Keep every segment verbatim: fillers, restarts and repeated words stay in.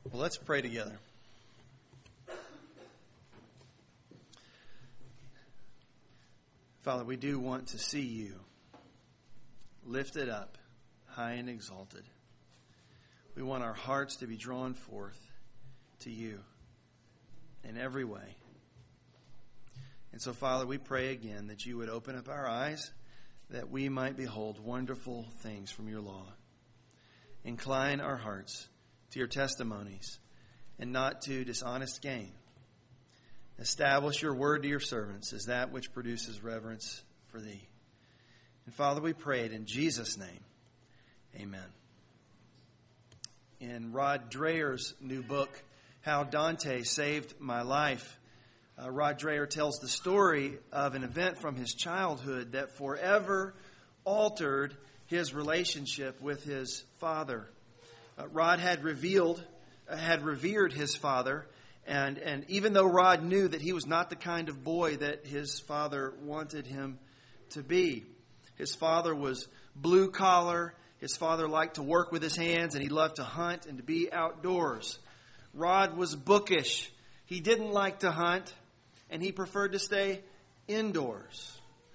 Well, let's pray together. Father, we do want to see you lifted up, high and exalted. We want our hearts to be drawn forth to you in every way. And so, Father, we pray again that you would open up our eyes, that we might behold wonderful things from your law. Incline our hearts to your testimonies and not to dishonest gain. Establish your word to your servants as that which produces reverence for thee. And Father, we pray it in Jesus' name. Amen. In Rod Dreher's new book, How Dante Saved My Life, uh, Rod Dreher tells the story of an event from his childhood that forever altered his relationship with his father. Uh, Rod had revealed, uh, had revered his father, and, and even though Rod knew that he was not the kind of boy that his father wanted him to be, his father was blue collar. His father liked to work with his hands, and he loved to hunt and to be outdoors. Rod was bookish. He didn't like to hunt, and he preferred to stay indoors.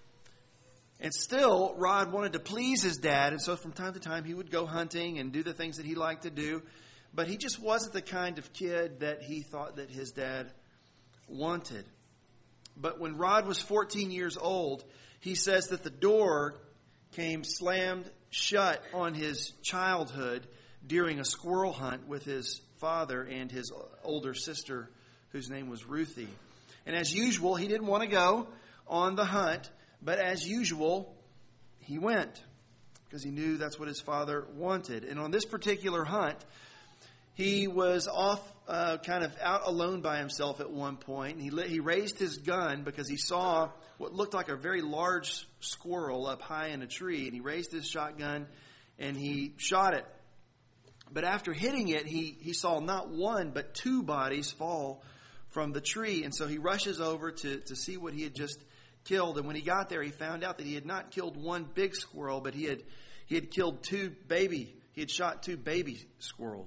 And still, Rod wanted to please his dad, and so from time to time he would go hunting and do the things that he liked to do. But he just wasn't the kind of kid that he thought that his dad wanted. But when Rod was fourteen years old, he says that the door came slammed shut on his childhood during a squirrel hunt with his father and his older sister, whose name was Ruthie. And as usual, he didn't want to go on the hunt. But as usual, he went because he knew that's what his father wanted. And on this particular hunt, he was off uh, kind of out alone by himself at one point. And he, lit, he raised his gun because he saw what looked like a very large squirrel up high in a tree. And he raised his shotgun and he shot it. But after hitting it, he, he saw not one but two bodies fall from the tree. And so he rushes over to, to see what he had just killed, and when he got there, he found out that he had not killed one big squirrel, but he had he had killed two baby. He had shot two baby squirrels.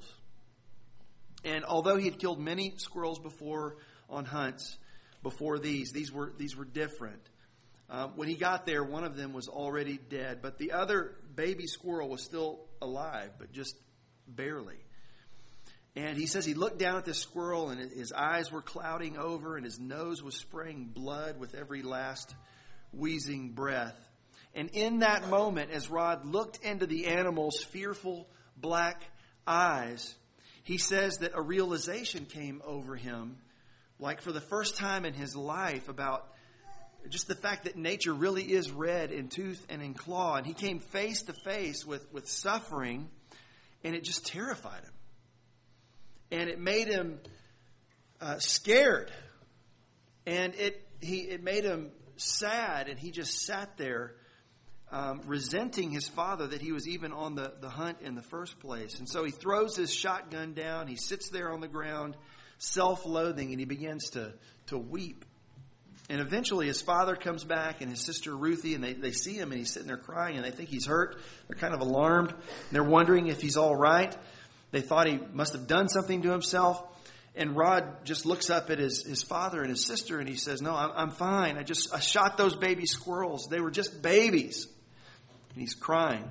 And although he had killed many squirrels before on hunts, before these, these were these were different. Um, when he got there, one of them was already dead, but the other baby squirrel was still alive, but just barely. And he says he looked down at this squirrel and his eyes were clouding over and his nose was spraying blood with every last wheezing breath. And in that moment, as Rod looked into the animal's fearful black eyes, he says that a realization came over him, like for the first time in his life, about just the fact that nature really is red in tooth and in claw. And he came face to face with, with suffering, and it just terrified him. And it made him uh, scared, and it he it made him sad, and he just sat there um, resenting his father that he was even on the, the hunt in the first place. And so he throws his shotgun down, he sits there on the ground, self-loathing, and he begins to, to weep. And eventually his father comes back and his sister Ruthie, and they, they see him, and he's sitting there crying, and they think he's hurt. They're kind of alarmed. They're wondering if he's all right. They thought he must have done something to himself. And Rod just looks up at his, his father and his sister and he says, no, I'm, I'm fine. I just I shot those baby squirrels. They were just babies. And he's crying.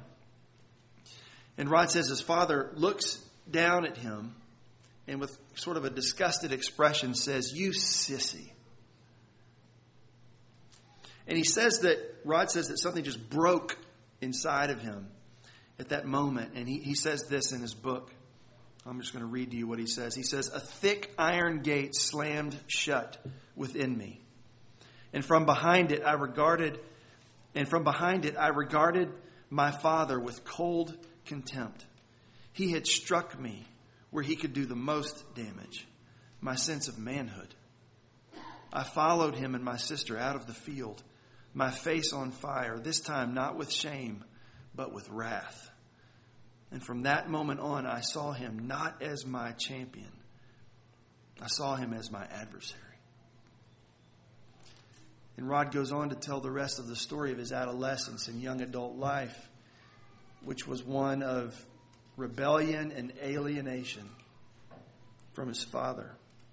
And Rod says his father looks down at him and with sort of a disgusted expression says, you sissy. And he says that, Rod says that something just broke inside of him at that moment. And he, he says this in his book. I'm just going to read to you what he says. He says, a thick iron gate slammed shut within me. And from behind it, I regarded, and from behind it, I regarded my father with cold contempt. He had struck me where he could do the most damage, my sense of manhood. I followed him and my sister out of the field, my face on fire, this time not with shame, but with wrath. And from that moment on, I saw him not as my champion. I saw him as my adversary. And Rod goes on to tell the rest of the story of his adolescence and young adult life, which was one of rebellion and alienation. from his father.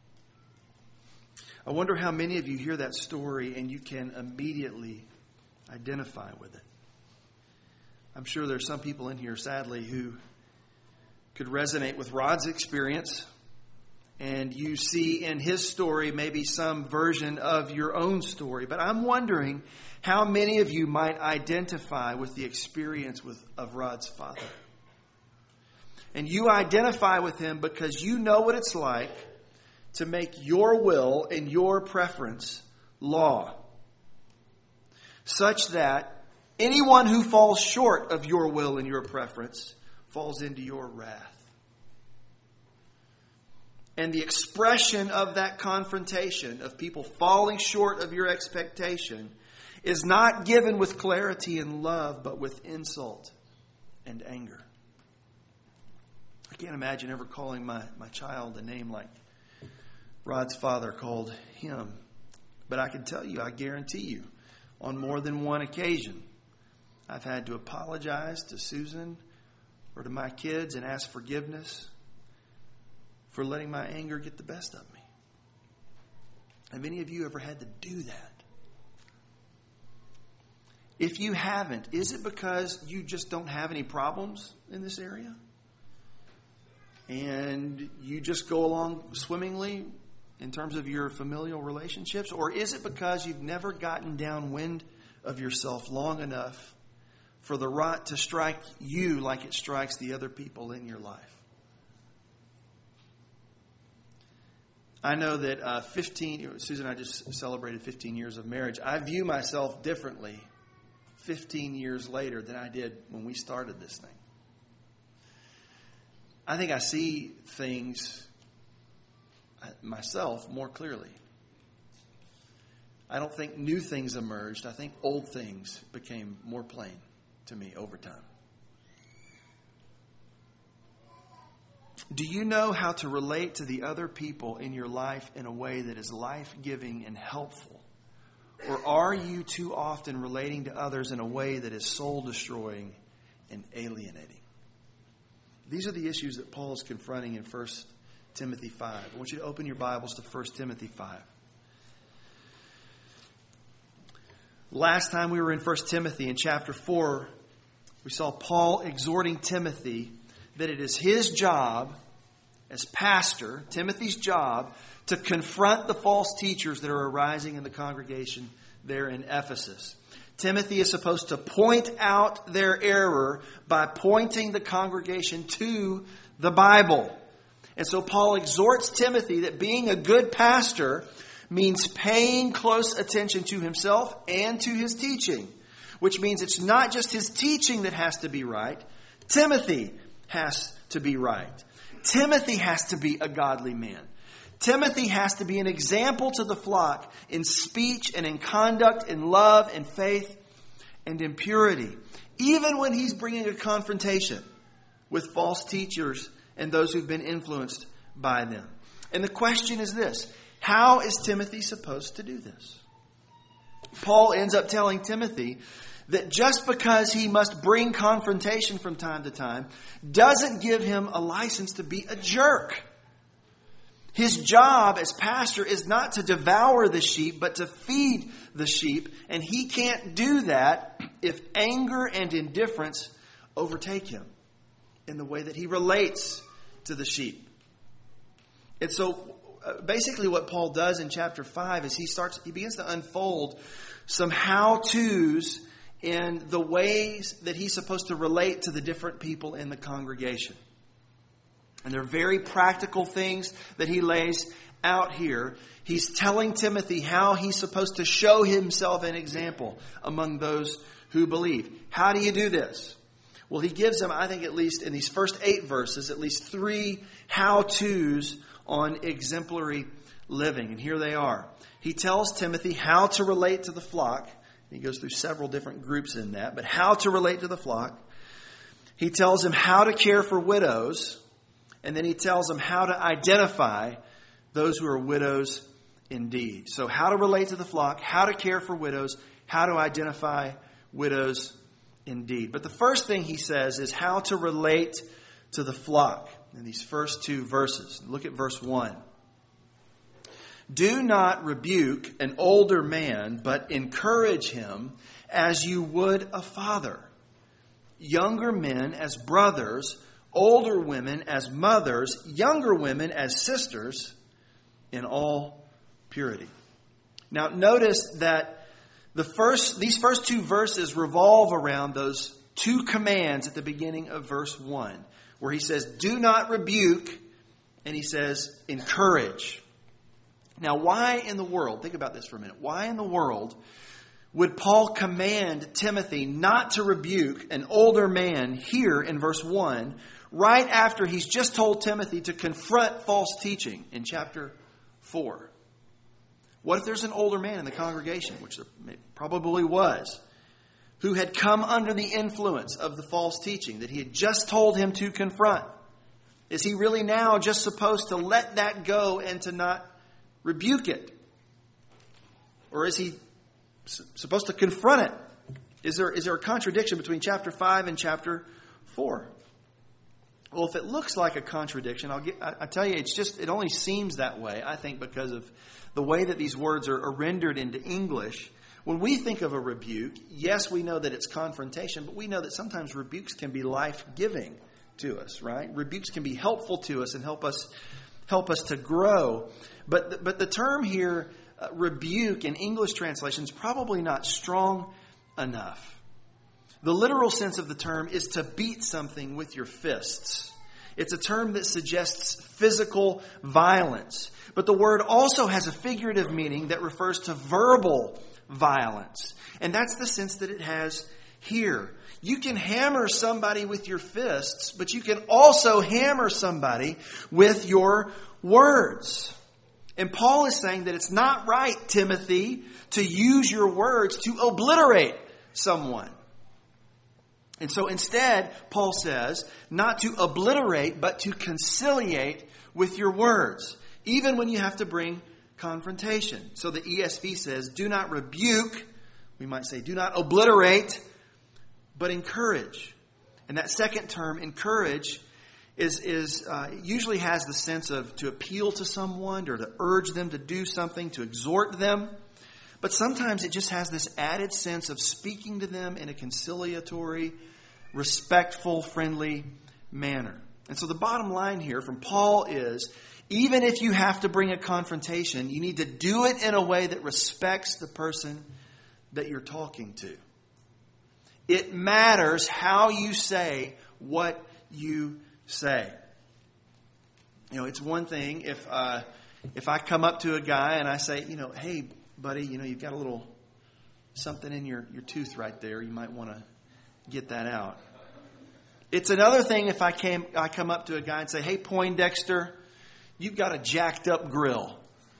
I wonder how many of you hear that story and you can immediately identify with it. I'm sure there's some people in here, sadly, who could resonate with Rod's experience, and you see in his story maybe some version of your own story. But I'm wondering how many of you might identify with the experience with, of Rod's father. And you identify with him because you know what it's like to make your will and your preference law, such that anyone who falls short of your will and your preference falls into your wrath. And the expression of that confrontation of people falling short of your expectation is not given with clarity and love, but with insult and anger. I can't imagine ever calling my, my child a name like Rod's father called him. But I can tell you, I guarantee you, on more than one occasion, I've had to apologize to Susan or to my kids and ask forgiveness for letting my anger get the best of me. Have any of you ever had to do that? If you haven't, is it because you just don't have any problems in this area? And you just go along swimmingly in terms of your familial relationships? Or is it because you've never gotten downwind of yourself long enough for the rot to strike you like it strikes the other people in your life? I know that uh, fifteen, Susan and I just celebrated fifteen years of marriage. I view myself differently fifteen years later than I did when we started this thing. I think I see things myself more clearly. I don't think new things emerged. I think old things became more plain to me over time. Do you know how to relate to the other people in your life in a way that is life-giving and helpful? Or are you too often relating to others in a way that is soul-destroying and alienating? These are the issues that Paul is confronting in First Timothy five. I want you to open your Bibles to First Timothy five. Last time we were in First Timothy in chapter four, we saw Paul exhorting Timothy that it is his job as pastor, Timothy's job, to confront the false teachers that are arising in the congregation there in Ephesus. Timothy is supposed to point out their error by pointing the congregation to the Bible. And so Paul exhorts Timothy that being a good pastor means paying close attention to himself and to his teaching, which means it's not just his teaching that has to be right. Timothy has to be right. Timothy has to be a godly man. Timothy has to be an example to the flock in speech and in conduct, in love and faith and in purity, even when he's bringing a confrontation with false teachers and those who've been influenced by them. And the question is this: how is Timothy supposed to do this? Paul ends up telling Timothy that just because he must bring confrontation from time to time doesn't give him a license to be a jerk. His job as pastor is not to devour the sheep, but to feed the sheep. And he can't do that if anger and indifference overtake him in the way that he relates to the sheep. And so uh, basically what Paul does in chapter five is he starts, he begins to unfold some how-tos in the ways that he's supposed to relate to the different people in the congregation. And they're very practical things that he lays out here. He's telling Timothy how he's supposed to show himself an example among those who believe. How do you do this? Well, he gives him, I think at least in these first eight verses, at least three how-tos on exemplary living. And here they are. He tells Timothy how to relate to the flock. He goes through several different groups in that, but how to relate to the flock. He tells him how to care for widows. And then he tells him how to identify those who are widows indeed. So how to relate to the flock, how to care for widows, how to identify widows indeed. But the first thing he says is how to relate to the flock. in these first two verses. Look at verse one. Do not rebuke an older man, but encourage him as you would a father. Younger men as brothers, older women as mothers, younger women as sisters, in all purity. Now notice that the first these first two verses revolve around those two commands at the beginning of verse one, where he says, do not rebuke, and he says, encourage. Now, why in the world, think about this for a minute, why in the world would Paul command Timothy not to rebuke an older man here in verse one, right after he's just told Timothy to confront false teaching in chapter four? What if there's an older man in the congregation, which there probably was, who had come under the influence of the false teaching that he had just told him to confront? Is he really now just supposed to let that go and to not rebuke it? Or is he supposed to confront it? Is there, is there a contradiction between chapter five and chapter four? Well, if it looks like a contradiction, I'll get, I, I tell you, it's just, it only seems that way, I think, because of the way that these words are, are rendered into English. When we think of a rebuke, yes, we know that it's confrontation, but we know that sometimes rebukes can be life-giving to us, right? Rebukes can be helpful to us and help us help us to grow. But the, but the term here, uh, rebuke, in English translation is probably not strong enough. The literal sense of the term is to beat something with your fists. It's a term that suggests physical violence. But the word also has a figurative meaning that refers to verbal violence. And that's the sense that it has here. You can hammer somebody with your fists, but you can also hammer somebody with your words. And Paul is saying that it's not right, Timothy, to use your words to obliterate someone. And so instead, Paul says, not to obliterate, but to conciliate with your words, even when you have to bring confrontation. So the E S V says, do not rebuke, we might say, do not obliterate, but encourage. And that second term, encourage, is, is uh, usually has the sense of to appeal to someone or to urge them to do something, to exhort them. But sometimes it just has this added sense of speaking to them in a conciliatory, respectful, friendly manner. And so the bottom line here from Paul is, even if you have to bring a confrontation, you need to do it in a way that respects the person that you're talking to. It matters how you say what you say. You know, it's one thing if uh, if I come up to a guy and I say, you know, hey, buddy, you know, you've got a little something in your, your tooth right there. You might want to get that out. It's another thing if I came I come up to a guy and say, hey, Poindexter, you've got a jacked up grill.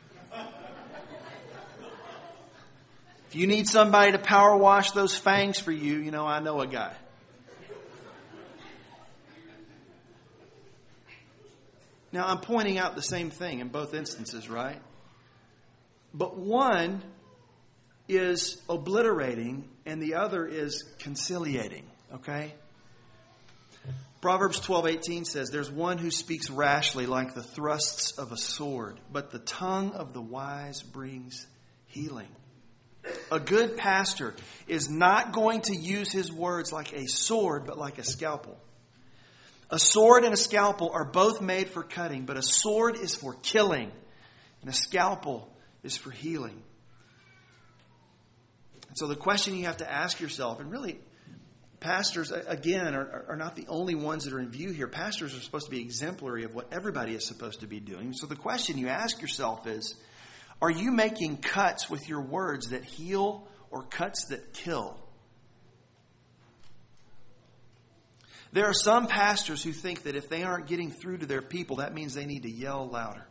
If you need somebody to power wash those fangs for you, you know, I know a guy. Now, I'm pointing out the same thing in both instances, right? But one is obliterating and the other is conciliating, okay? Proverbs twelve eighteen says, there's one who speaks rashly like the thrusts of a sword, but the tongue of the wise brings healing. A good pastor is not going to use his words like a sword, but like a scalpel. A sword and a scalpel are both made for cutting, but a sword is for killing, and a scalpel is for healing. And so the question you have to ask yourself, and really, pastors, again, are, are not the only ones that are in view here. Pastors are supposed to be exemplary of what everybody is supposed to be doing. So the question you ask yourself is, are you making cuts with your words that heal or cuts that kill? There are some pastors who think that if they aren't getting through to their people, that means they need to yell louder.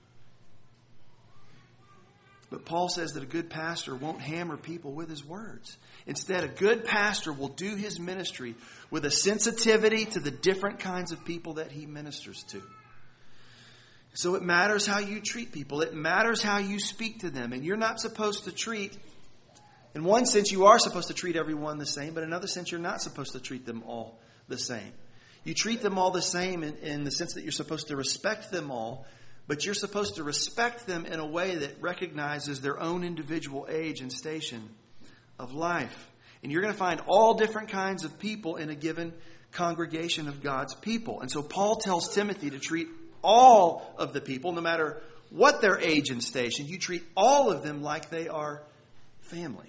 But Paul says that a good pastor won't hammer people with his words. Instead, a good pastor will do his ministry with a sensitivity to the different kinds of people that he ministers to. So it matters how you treat people. It matters how you speak to them. And you're not supposed to treat, in one sense, you are supposed to treat everyone the same, but in another sense, you're not supposed to treat them all the same. You treat them all the same in, in the sense that you're supposed to respect them all, but you're supposed to respect them in a way that recognizes their own individual age and station of life. And you're going to find all different kinds of people in a given congregation of God's people. And so Paul tells Timothy to treat all of the people, no matter what their age and station, you treat all of them like they are family.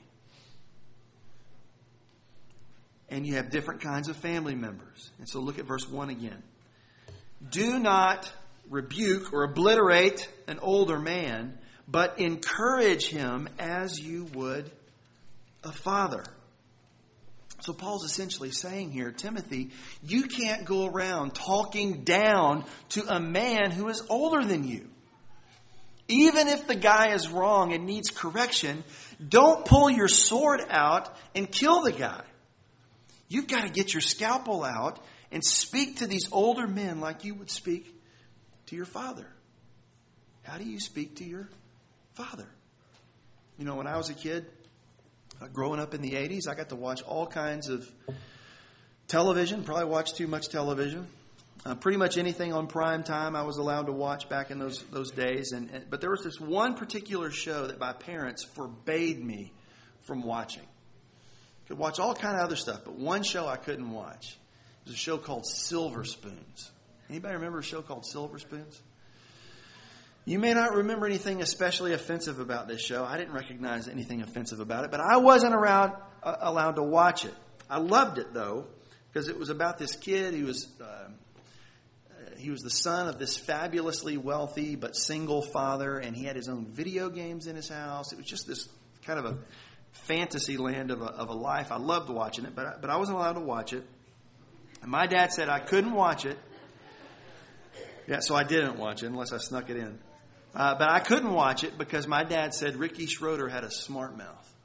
And you have different kinds of family members. And so look at verse one again. Do not rebuke or obliterate an older man, but encourage him as you would a father. So Paul's essentially saying here, Timothy, you can't go around talking down to a man who is older than you. Even if the guy is wrong and needs correction, don't pull your sword out and kill the guy. You've got to get your scalpel out and speak to these older men like you would speak to your father. How do you speak to your father? You know, when I was a kid, uh, growing up in the eighties, I got to watch all kinds of television. Probably watched too much television. Uh, pretty much anything on prime time I was allowed to watch back in those those days. And, and but there was this one particular show that my parents forbade me from watching. Could watch all kind of other stuff, but one show I couldn't watch. It was a show called Silver Spoons. Anybody remember a show called Silver Spoons? You may not remember anything especially offensive about this show. I didn't recognize anything offensive about it, but I wasn't around, uh, allowed to watch it. I loved it, though, because it was about this kid. He was uh, he was the son of this fabulously wealthy but single father, and he had his own video games in his house. It was just this kind of a fantasy land of a, of a life. I loved watching it, but I, but I wasn't allowed to watch it. And my dad said I couldn't watch it. Yeah, so I didn't watch it unless I snuck it in. Uh, but I couldn't watch it because my dad said Ricky Schroeder had a smart mouth.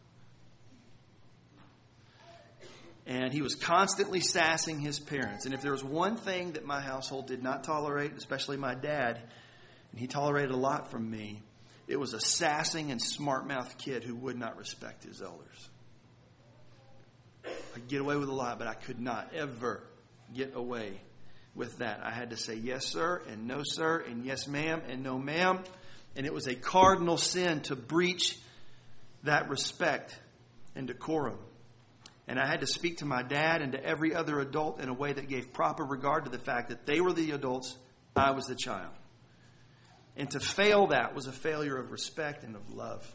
And he was constantly sassing his parents. And if there was one thing that my household did not tolerate, especially my dad, and he tolerated a lot from me, it was a sassing and smart-mouthed kid who would not respect his elders. I could get away with a lot, but I could not ever get away with that. I had to say yes, sir, and no, sir, and yes, ma'am, and no, ma'am. And it was a cardinal sin to breach that respect and decorum. And I had to speak to my dad and to every other adult in a way that gave proper regard to the fact that they were the adults, I was the child. And to fail that was a failure of respect and of love.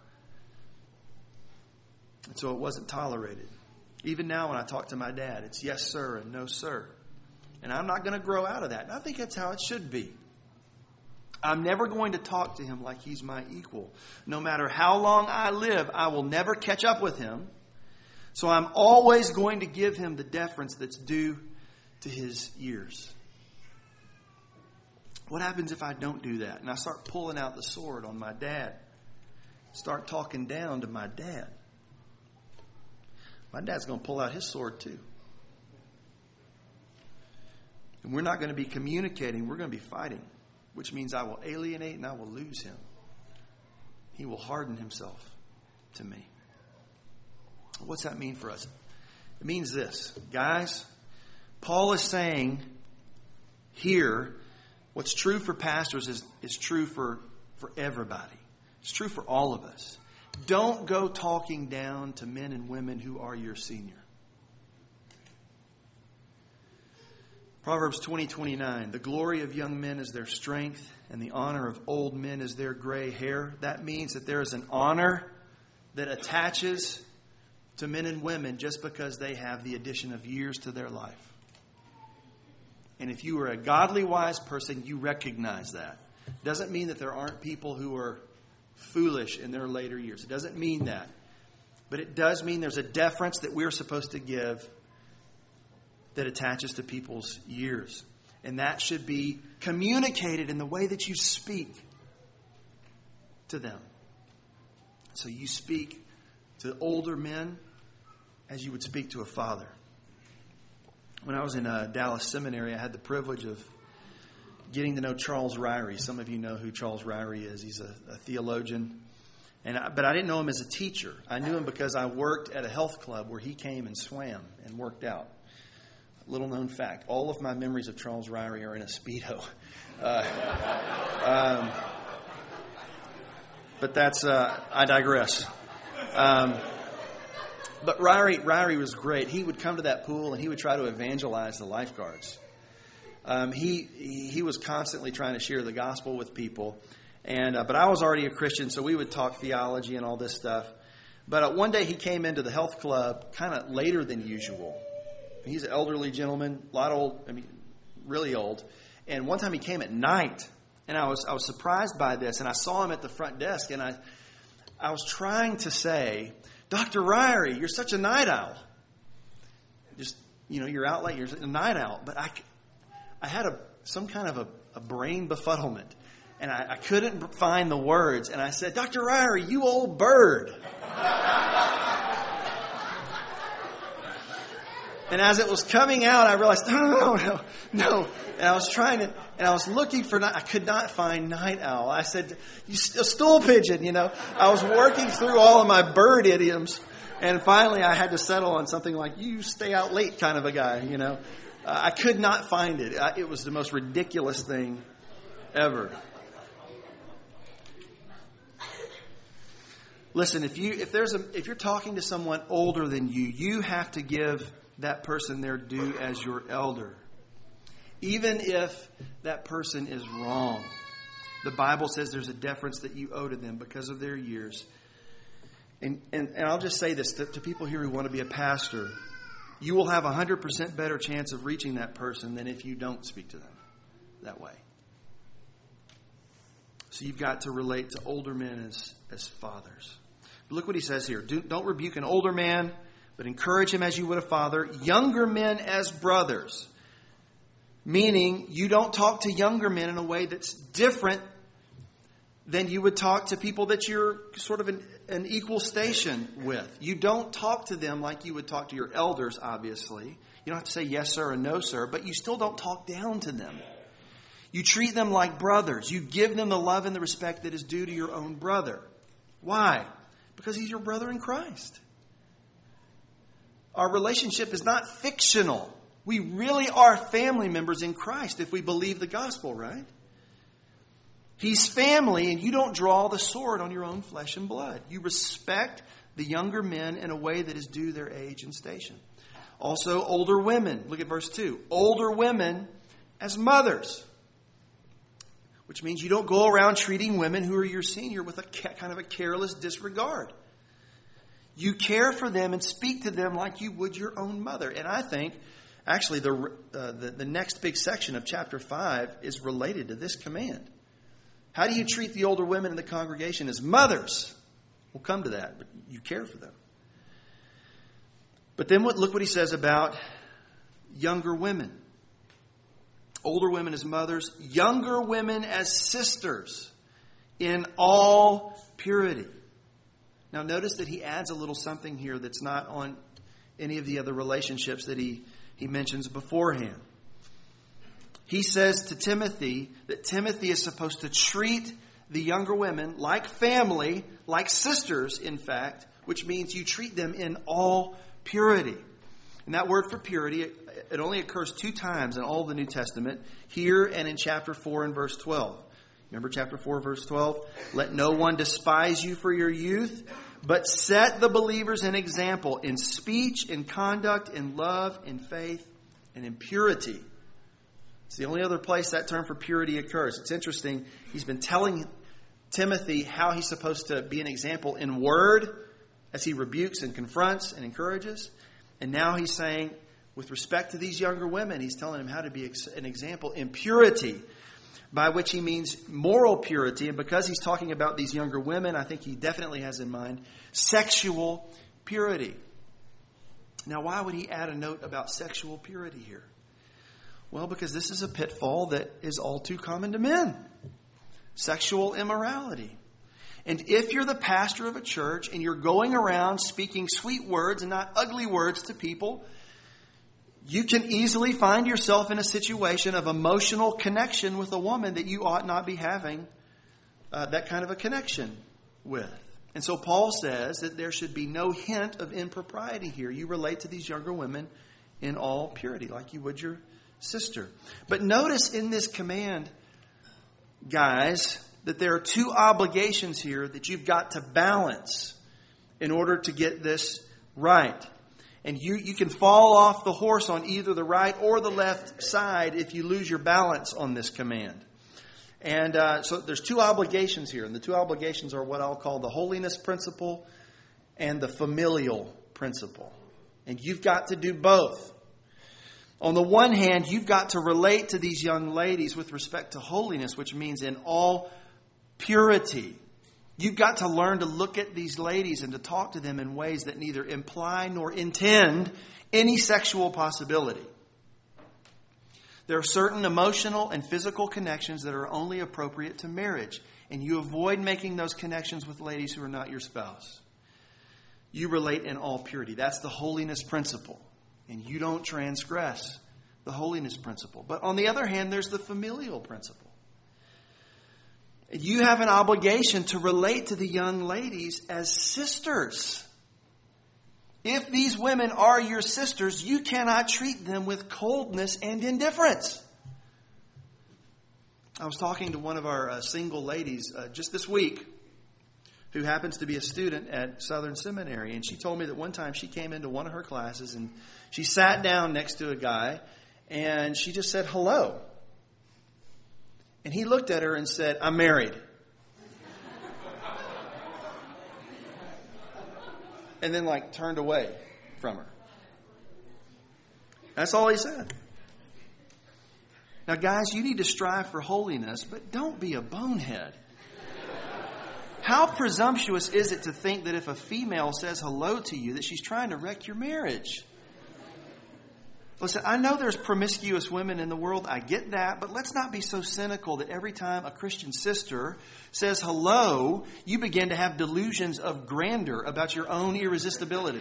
And so it wasn't tolerated. Even now when I talk to my dad, it's yes, sir, and no, sir. And I'm not going to grow out of that. And I think that's how it should be. I'm never going to talk to him like he's my equal. No matter how long I live, I will never catch up with him. So I'm always going to give him the deference that's due to his years. What happens if I don't do that? And I start pulling out the sword on my dad. Start talking down to my dad. My dad's going to pull out his sword too. And we're not going to be communicating. We're going to be fighting. Which means I will alienate and I will lose him. He will harden himself to me. What's that mean for us? It means this. Guys, Paul is saying here, what's true for pastors is, is true for, for everybody. It's true for all of us. Don't go talking down to men and women who are your senior. Proverbs twenty twenty-nine, the glory of young men is their strength, and the honor of old men is their gray hair. That means that there is an honor that attaches to men and women just because they have the addition of years to their life. And if you are a godly, wise person, you recognize that. Doesn't mean that there aren't people who are foolish in their later years. It doesn't mean that. But it does mean there's a deference that we're supposed to give that attaches to people's years. And that should be communicated in the way that you speak to them. So you speak to older men as you would speak to a father. When I was in uh, Dallas Seminary, I had the privilege of getting to know Charles Ryrie. Some of you know who Charles Ryrie is. He's a, a theologian. And I, but I didn't know him as a teacher. I knew him because I worked at a health club where he came and swam and worked out. little known fact. All of my memories of Charles Ryrie are in a Speedo. Uh, um, but that's, uh, I digress. Um, but Ryrie, Ryrie was great. He would come to that pool and he would try to evangelize the lifeguards. Um, he he was constantly trying to share the gospel with people. And uh, but I was already a Christian, so we would talk theology and all this stuff. But uh, one day he came into the health club kind of later than usual. He's an elderly gentleman, a lot old, I mean, really old. And one time he came at night, and I was I was surprised by this. And I saw him at the front desk, and I I was trying to say, Doctor Ryrie, you're such a night owl. Just, you know, you're out late, you're a night owl. But I, I had a some kind of a, a brain befuddlement, and I, I couldn't find the words. And I said, Doctor Ryrie, you old bird. And as it was coming out, I realized, no, no, no, no. And I was trying to, and I was looking for, I could not find night owl. I said, you a stool pigeon, you know. I was working through all of my bird idioms. And finally I had to settle on something like, you stay out late kind of a guy, you know. Uh, I could not find it. I, it was the most ridiculous thing ever. Listen, if you if there's a if you're talking to someone older than you, you have to give that person their due as your elder. Even if that person is wrong. The Bible says there's a deference that you owe to them because of their years. And and, and I'll just say this to, to people here who want to be a pastor. You will have a one hundred percent better chance of reaching that person than if you don't speak to them that way. So you've got to relate to older men as, as fathers. But look what he says here. Do, don't rebuke an older man, but encourage him as you would a father. Younger men as brothers. Meaning, you don't talk to younger men in a way that's different than you would talk to people that you're sort of an, an equal station with. You don't talk to them like you would talk to your elders, obviously. You don't have to say yes, sir, and no, sir, but you still don't talk down to them. You treat them like brothers. You give them the love and the respect that is due to your own brother. Why? Because he's your brother in Christ. Our relationship is not fictional. We really are family members in Christ if we believe the gospel, right? He's family, and you don't draw the sword on your own flesh and blood. You respect the younger men in a way that is due their age and station. Also, older women. Look at verse two. Older women as mothers. Which means you don't go around treating women who are your senior with a kind of a careless disregard. You care for them and speak to them like you would your own mother. And I think, actually, the, uh, the, the next big section of chapter five is related to this command. How do you treat the older women in the congregation as mothers? We'll come to that, but you care for them. But then what, look what he says about younger women. Older women as mothers, younger women as sisters in all purity. Now notice that he adds a little something here that's not on any of the other relationships that he, he mentions beforehand. He says to Timothy that Timothy is supposed to treat the younger women like family, like sisters, in fact, which means you treat them in all purity. And that word for purity, it, it only occurs two times in all the New Testament, here and in chapter four and verse twelve. Remember chapter four, verse twelve? Let no one despise you for your youth, but set the believers an example in speech, in conduct, in love, in faith, and in purity. It's the only other place that term for purity occurs. It's interesting. He's been telling Timothy how he's supposed to be an example in word as he rebukes and confronts and encourages. And now he's saying, with respect to these younger women, he's telling them how to be an example in purity, by which he means moral purity. And because he's talking about these younger women, I think he definitely has in mind sexual purity. Now, why would he add a note about sexual purity here? Well, because this is a pitfall that is all too common to men. Sexual immorality. And if you're the pastor of a church and you're going around speaking sweet words and not ugly words to people, you can easily find yourself in a situation of emotional connection with a woman that you ought not be having uh, that kind of a connection with. And so Paul says that there should be no hint of impropriety here. You relate to these younger women in all purity, like you would your sister. But notice in this command, guys, that there are two obligations here that you've got to balance in order to get this right. And you, you can fall off the horse on either the right or the left side if you lose your balance on this command. And uh, so there's two obligations here. And the two obligations are what I'll call the holiness principle and the familial principle. And you've got to do both. On the one hand, you've got to relate to these young ladies with respect to holiness, which means in all purity. You've got to learn to look at these ladies and to talk to them in ways that neither imply nor intend any sexual possibility. There are certain emotional and physical connections that are only appropriate to marriage, and you avoid making those connections with ladies who are not your spouse. You relate in all purity. That's the holiness principle, and you don't transgress the holiness principle. But on the other hand, there's the familial principle. You have an obligation to relate to the young ladies as sisters. If these women are your sisters, you cannot treat them with coldness and indifference. I was talking to one of our uh, single ladies uh, just this week who happens to be a student at Southern Seminary. And she told me that one time she came into one of her classes and she sat down next to a guy and she just said, hello. And he looked at her and said, I'm married. And then like turned away from her. That's all he said. Now guys, you need to strive for holiness, but don't be a bonehead. How presumptuous is it to think that if a female says hello to you, that she's trying to wreck your marriage? Listen, I know there's promiscuous women in the world. I get that. But let's not be so cynical that every time a Christian sister says hello, you begin to have delusions of grandeur about your own irresistibility.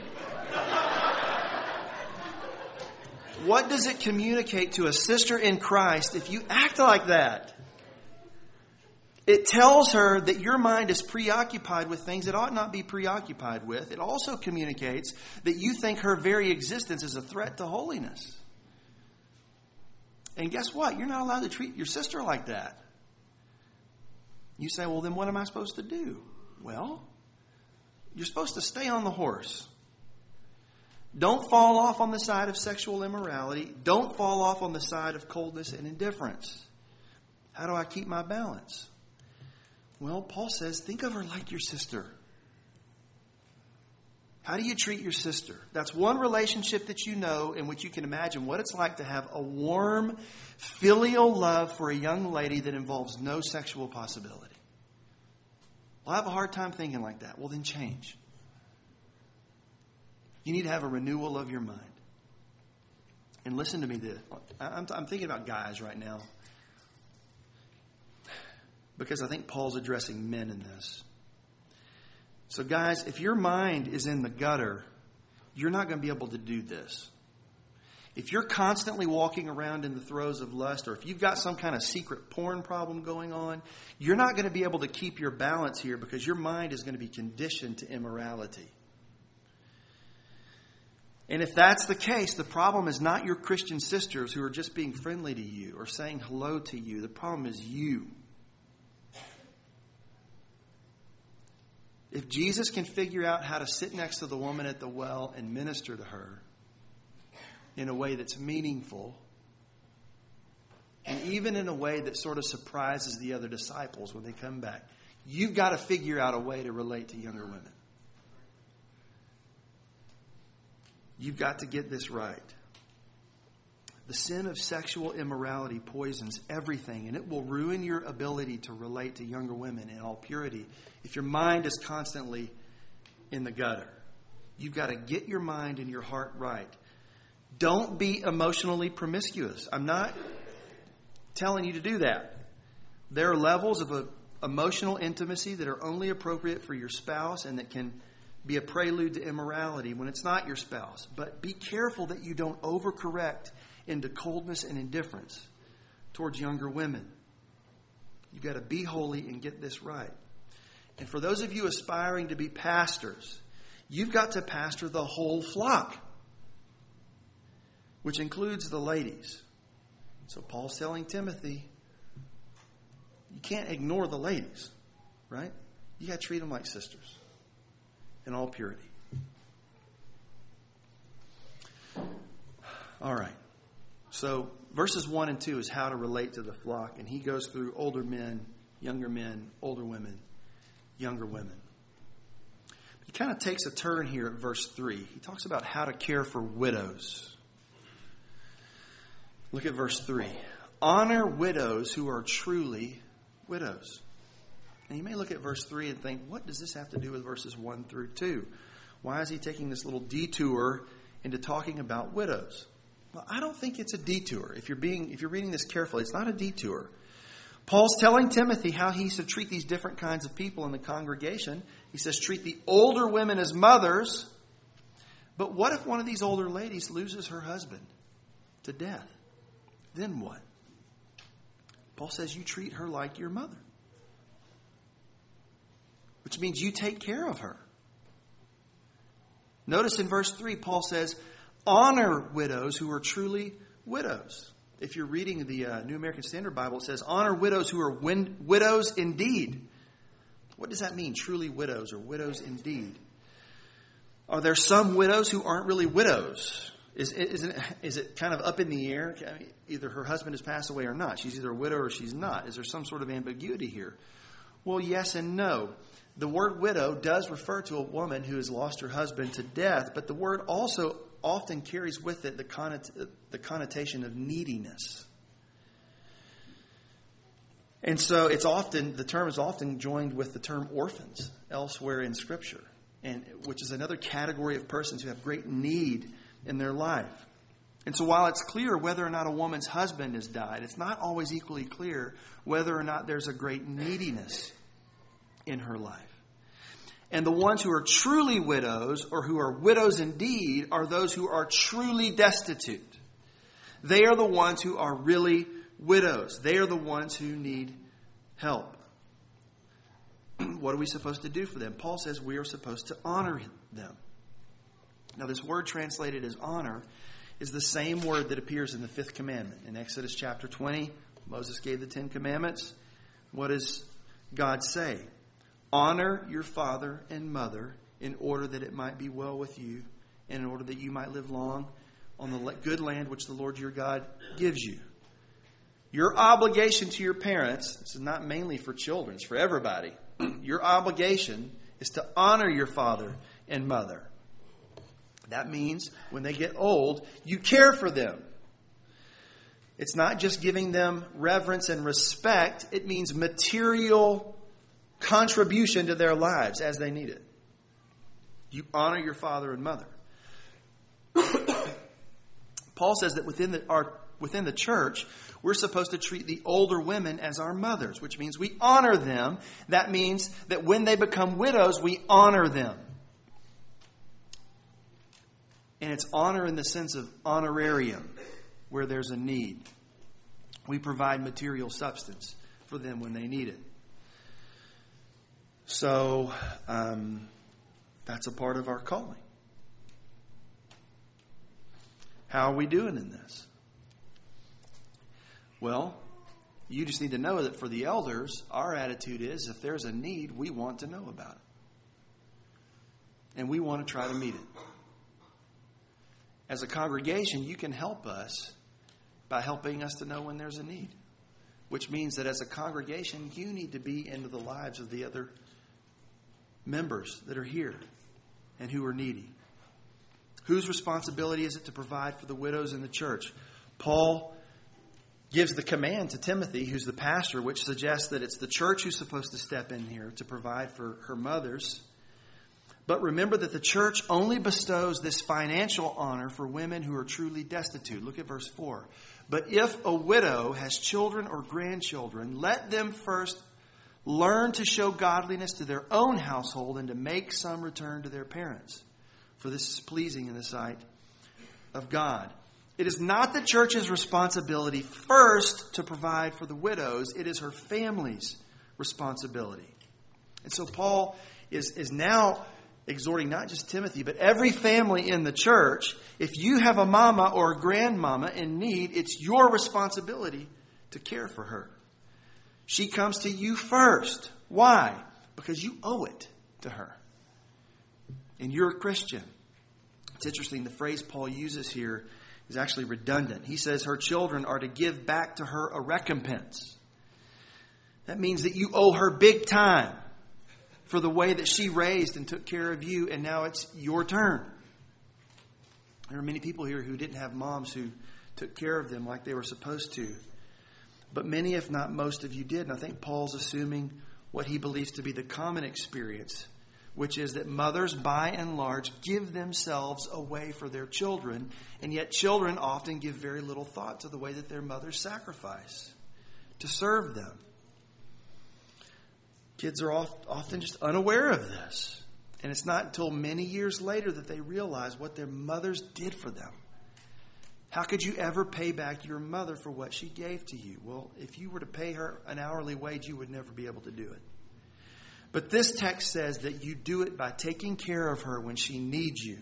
What does it communicate to a sister in Christ if you act like that? It tells her that your mind is preoccupied with things it ought not be preoccupied with. It also communicates that you think her very existence is a threat to holiness. And guess what? You're not allowed to treat your sister like that. You say, well, then what am I supposed to do? Well, you're supposed to stay on the horse. Don't fall off on the side of sexual immorality. Don't fall off on the side of coldness and indifference. How do I keep my balance? Well, Paul says, think of her like your sister. How do you treat your sister? That's one relationship that you know in which you can imagine what it's like to have a warm, filial love for a young lady that involves no sexual possibility. Well, I have a hard time thinking like that. Well, then change. You need to have a renewal of your mind. And listen to me this. I'm, I'm thinking about guys right now, because I think Paul's addressing men in this. So guys, if your mind is in the gutter, you're not going to be able to do this. If you're constantly walking around in the throes of lust, or if you've got some kind of secret porn problem going on, you're not going to be able to keep your balance here because your mind is going to be conditioned to immorality. And if that's the case, the problem is not your Christian sisters who are just being friendly to you or saying hello to you. The problem is you. If Jesus can figure out how to sit next to the woman at the well and minister to her in a way that's meaningful, and even in a way that sort of surprises the other disciples when they come back, you've got to figure out a way to relate to younger women. You've got to get this right. The sin of sexual immorality poisons everything, and it will ruin your ability to relate to younger women in all purity if your mind is constantly in the gutter. You've got to get your mind and your heart right. Don't be emotionally promiscuous. I'm not telling you to do that. There are levels of a, emotional intimacy that are only appropriate for your spouse and that can be a prelude to immorality when it's not your spouse. But be careful that you don't overcorrect into coldness and indifference towards younger women. You've got to be holy and get this right. And for those of you aspiring to be pastors, you've got to pastor the whole flock. which includes the ladies. So Paul's telling Timothy, you can't ignore the ladies, right? You got to treat them like sisters in all purity. All right. So verses one and two is how to relate to the flock. And he goes through older men, younger men, older women, younger women. He kind of takes a turn here at verse three. He talks about how to care for widows. Look at verse three. Honor widows who are truly widows. And you may look at verse three and think, what does this have to do with verses one through two? Why is he taking this little detour into talking about widows? Well, I don't think it's a detour. If you're being, if you're reading this carefully, it's not a detour. Paul's telling Timothy how he's to treat these different kinds of people in the congregation. He says, treat the older women as mothers. But what if one of these older ladies loses her husband to death? Then what? Paul says you treat her like your mother. Which means you take care of her. Notice in verse three, Paul says, honor widows who are truly widows. If you're reading the uh, New American Standard Bible, it says, honor widows who are win- widows indeed. What does that mean, truly widows or widows indeed? Are there some widows who aren't really widows? Is, is, it, is it kind of up in the air? I mean, either her husband has passed away or not. She's either a widow or she's not. Is there some sort of ambiguity here? Well, yes and no. The word widow does refer to a woman who has lost her husband to death, but the word also often carries with it the, connot- the connotation of neediness. And so it's often, the term is often joined with the term orphans elsewhere in Scripture, and which is another category of persons who have great need in their life. And so while it's clear whether or not a woman's husband has died, it's not always equally clear whether or not there's a great neediness in her life. And the ones who are truly widows, or who are widows indeed, are those who are truly destitute. They are the ones who are really widows. They are the ones who need help. What are we supposed to do for them? Paul says we are supposed to honor them. Now, this word translated as honor is the same word that appears in the fifth commandment. In Exodus chapter twenty, Moses gave the Ten Commandments. What does God say? Honor your father and mother in order that it might be well with you and in order that you might live long on the good land which the Lord your God gives you. Your obligation to your parents, this is not mainly for children, it's for everybody. Your obligation is to honor your father and mother. That means when they get old, you care for them. It's not just giving them reverence and respect. It means material contribution to their lives as they need it. You honor your father and mother. Paul says that within the, our, within the church, we're supposed to treat the older women as our mothers, which means we honor them. That means that when they become widows, we honor them. And it's honor in the sense of honorarium, where there's a need. We provide material substance for them when they need it. So, um, that's a part of our calling. How are we doing in this? Well, you just need to know that for the elders, our attitude is if there's a need, we want to know about it. And we want to try to meet it. As a congregation, you can help us by helping us to know when there's a need. Which means that as a congregation, you need to be into the lives of the other members that are here and who are needy. Whose responsibility is it to provide for the widows in the church? Paul gives the command to Timothy, who's the pastor, which suggests that it's the church who's supposed to step in here to provide for her mothers. But remember that the church only bestows this financial honor for women who are truly destitute. Look at verse four. But if a widow has children or grandchildren, let them first learn to show godliness to their own household and to make some return to their parents. For this is pleasing in the sight of God. It is not the church's responsibility first to provide for the widows. It is her family's responsibility. And so Paul is, is now exhorting not just Timothy, but every family in the church. If you have a mama or a grandmama in need, it's your responsibility to care for her. She comes to you first. Why? Because you owe it to her. And you're a Christian. It's interesting, the phrase Paul uses here is actually redundant. He says her children are to give back to her a recompense. That means that you owe her big time for the way that she raised and took care of you, and now it's your turn. There are many people here who didn't have moms who took care of them like they were supposed to. But many, if not most of you did. And I think Paul's assuming what he believes to be the common experience, which is that mothers, by and large, give themselves away for their children. And yet children often give very little thought to the way that their mothers sacrifice to serve them. Kids are often just unaware of this. And it's not until many years later that they realize what their mothers did for them. How could you ever pay back your mother for what she gave to you? Well, if you were to pay her an hourly wage, you would never be able to do it. But this text says that you do it by taking care of her when she needs you.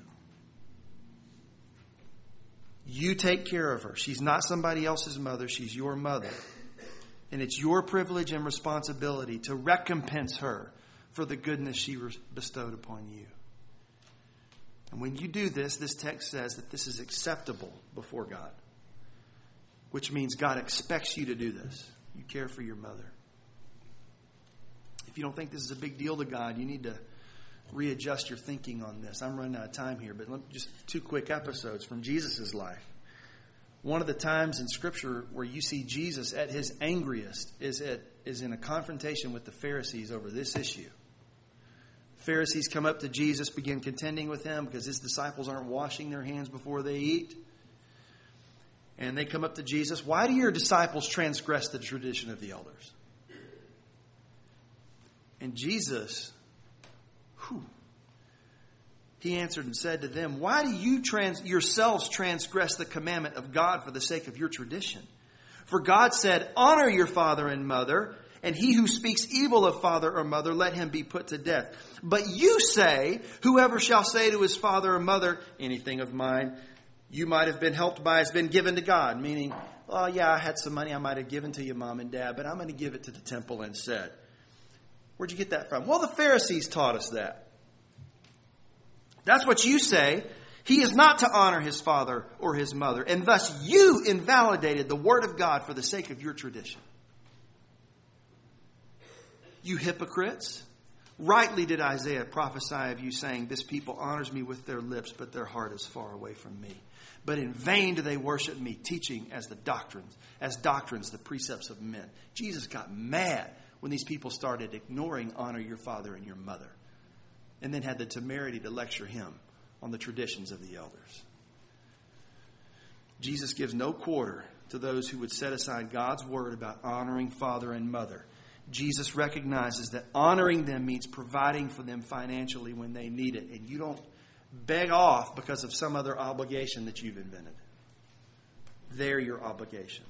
You take care of her. She's not somebody else's mother. She's your mother. And it's your privilege and responsibility to recompense her for the goodness she bestowed upon you. And when you do this, this text says that this is acceptable before God. Which means God expects you to do this. You care for your mother. If you don't think this is a big deal to God, you need to readjust your thinking on this. I'm running out of time here, but just two quick episodes from Jesus' life. One of the times in Scripture where you see Jesus at his angriest is, at, is in a confrontation with the Pharisees over this issue. Pharisees come up to Jesus, begin contending with him because his disciples aren't washing their hands before they eat. And they come up to Jesus. Why do your disciples transgress the tradition of the elders? And Jesus, whew, he answered and said to them, why do you trans- yourselves transgress the commandment of God for the sake of your tradition? For God said, honor your father and mother, and he who speaks evil of father or mother, let him be put to death. But you say, whoever shall say to his father or mother, anything of mine you might have been helped by has been given to God. Meaning, oh yeah, I had some money I might have given to you, mom and dad, but I'm going to give it to the temple instead. Where'd you get that from? Well, the Pharisees taught us that. That's what you say. He is not to honor his father or his mother. And thus you invalidated the word of God for the sake of your tradition. You hypocrites. Rightly did Isaiah prophesy of you, saying, this people honors me with their lips, but their heart is far away from me. But in vain do they worship me, teaching as the doctrines, as doctrines the precepts of men. Jesus got mad when these people started ignoring honor your father and your mother. And then had the temerity to lecture him on the traditions of the elders. Jesus gives no quarter to those who would set aside God's word about honoring father and mother. Jesus recognizes that honoring them means providing for them financially when they need it. And you don't beg off because of some other obligation that you've invented. They're your obligation.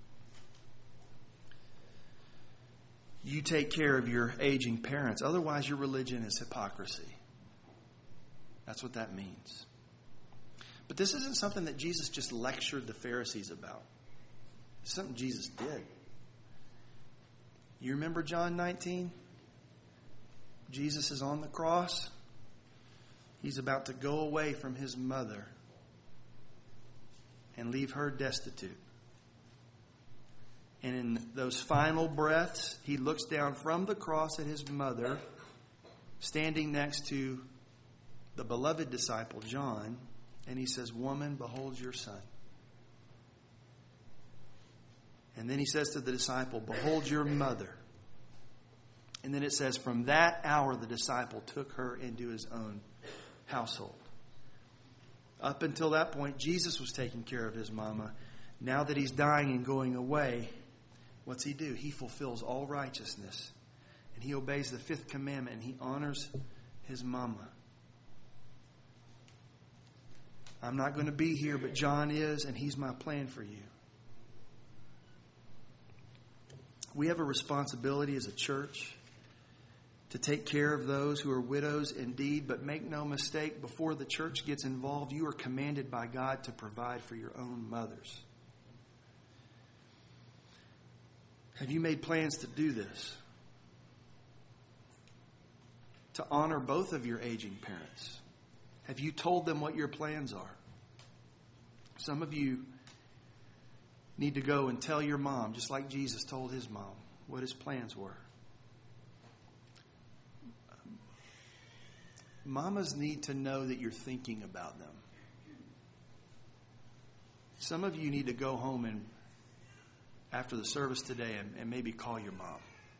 You take care of your aging parents. Otherwise, your religion is hypocrisy. That's what that means. But this isn't something that Jesus just lectured the Pharisees about. It's something Jesus did. You remember John nineteen? Jesus is on the cross. He's about to go away from his mother and leave her destitute. And in those final breaths, he looks down from the cross at his mother, standing next to the beloved disciple, John, and he says, woman, behold your son. And then he says to the disciple, behold your mother. And then it says, from that hour, the disciple took her into his own household. Up until that point, Jesus was taking care of his mama. Now that he's dying and going away, what's he do? He fulfills all righteousness. And he obeys the fifth commandment. And he honors his mama. I'm not going to be here, but John is, and he's my plan for you. We have a responsibility as a church to take care of those who are widows indeed. But make no mistake, before the church gets involved, you are commanded by God to provide for your own mothers. Have you made plans to do this? To honor both of your aging parents? Have you told them what your plans are? Some of you need to go and tell your mom, just like Jesus told his mom, what his plans were. Mamas need to know that you're thinking about them. Some of you need to go home and, after the service today, and, and maybe call your mom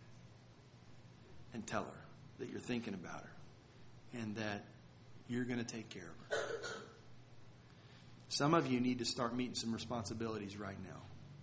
and tell her that you're thinking about her and that you're going to take care of her. Some of you need to start meeting some responsibilities right now.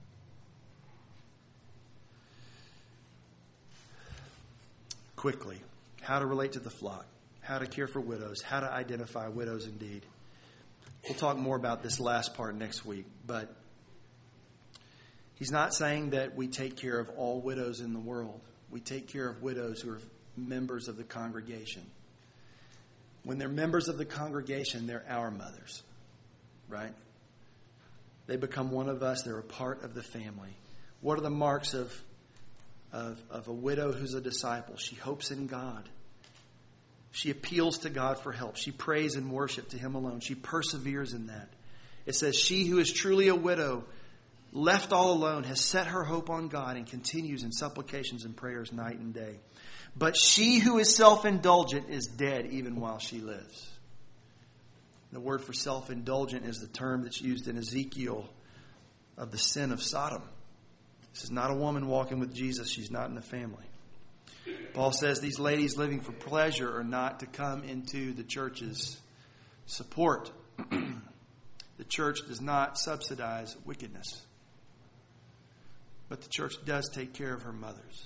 Quickly, how to relate to the flock, how to care for widows, how to identify widows indeed. We'll talk more about this last part next week, but he's not saying that we take care of all widows in the world. We take care of widows who are members of the congregation. When they're members of the congregation, they're our mothers, right? They become one of us. They're a part of the family. What are the marks of, of, of a widow who's a disciple? She hopes in God. She appeals to God for help. She prays and worship to him alone. She perseveres in that. It says, she who is truly a widow, left all alone, has set her hope on God and continues in supplications and prayers night and day. But she who is self-indulgent is dead even while she lives. The word for self-indulgent is the term that's used in Ezekiel of the sin of Sodom. This is not a woman walking with Jesus. She's not in the family. Paul says these ladies living for pleasure are not to come into the church's support. The church does not subsidize wickedness. But the church does take care of her mothers.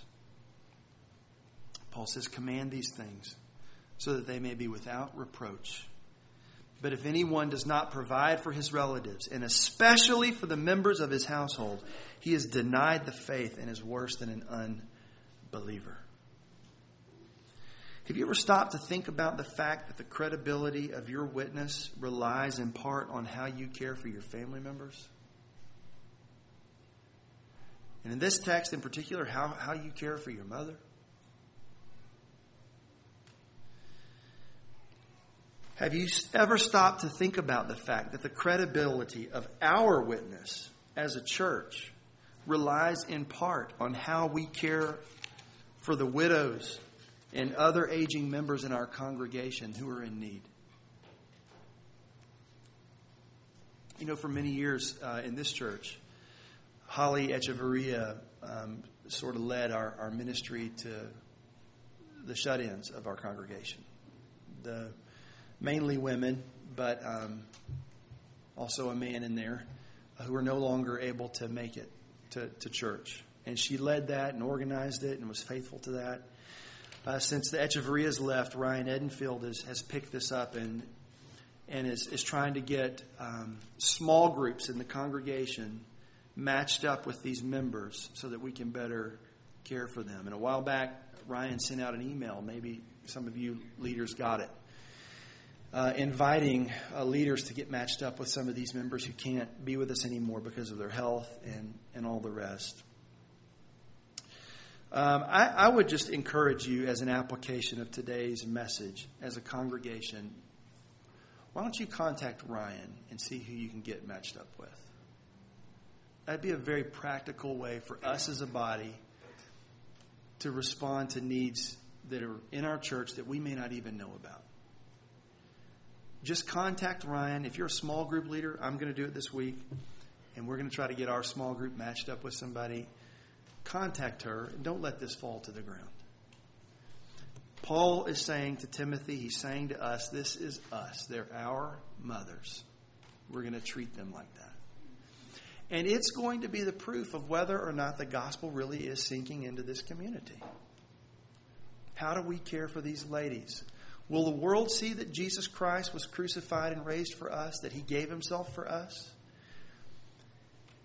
Paul says, command these things so that they may be without reproach. But if anyone does not provide for his relatives, and especially for the members of his household, he has denied the faith and is worse than an unbeliever. Have you ever stopped to think about the fact that the credibility of your witness relies in part on how you care for your family members? And in this text in particular, how, how you care for your mother? Have you ever stopped to think about the fact that the credibility of our witness as a church relies in part on how we care for the widows and other aging members in our congregation who are in need? You know, for many years uh, in this church, Holly Echeverria um, sort of led our, our ministry to the shut-ins of our congregation. The mainly women, but um, also a man in there uh, who are no longer able to make it to, to church. And she led that and organized it and was faithful to that. Uh, since the Echeverrias left, Ryan Edenfield has, has picked this up and and is, is trying to get um, small groups in the congregation matched up with these members so that we can better care for them. And a while back, Ryan sent out an email. Maybe some of you leaders got it. Uh, inviting uh, leaders to get matched up with some of these members who can't be with us anymore because of their health and, and all the rest. Um, I, I would just encourage you as an application of today's message as a congregation, why don't you contact Ryan and see who you can get matched up with? That'd be a very practical way for us as a body to respond to needs that are in our church that we may not even know about. Just contact Ryan. If you're a small group leader, I'm going to do it this week, and we're going to try to get our small group matched up with somebody. Contact her, and don't let this fall to the ground. Paul is saying to Timothy, he's saying to us, this is us. They're our mothers. We're going to treat them like that. And it's going to be the proof of whether or not the gospel really is sinking into this community. How do we care for these ladies? Will the world see that Jesus Christ was crucified and raised for us, that he gave himself for us,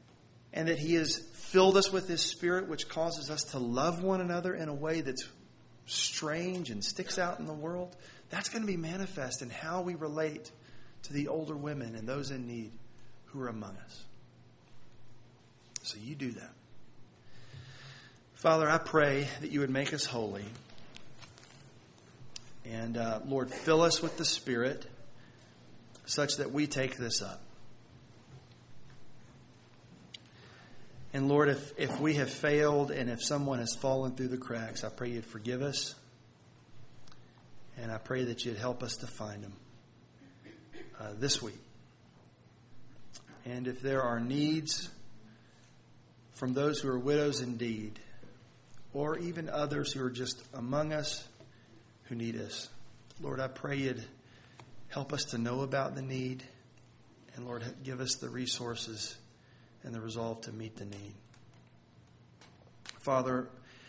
and that he has filled us with his Spirit, which causes us to love one another in a way that's strange and sticks out in the world, that's going to be manifest in how we relate to the older women and those in need who are among us. So you do that. Father, I pray that you would make us holy. And uh, Lord, fill us with the Spirit such that we take this up. And Lord, if, if we have failed and if someone has fallen through the cracks, I pray you'd forgive us. And I pray that you'd help us to find them uh, this week. And if there are needs from those who are widows indeed, or even others who are just among us who need us, Lord, I pray you'd help us to know about the need. And Lord, give us the resources and the resolve to meet the need. Father,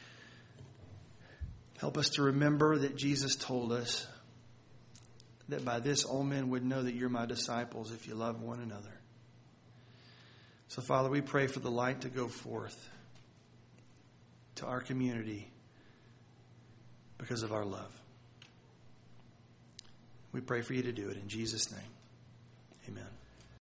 help us to remember that Jesus told us that by this all men would know that you're my disciples if you love one another. So, Father, we pray for the light to go forth to our community because of our love. We pray for you to do it in Jesus' name. Amen.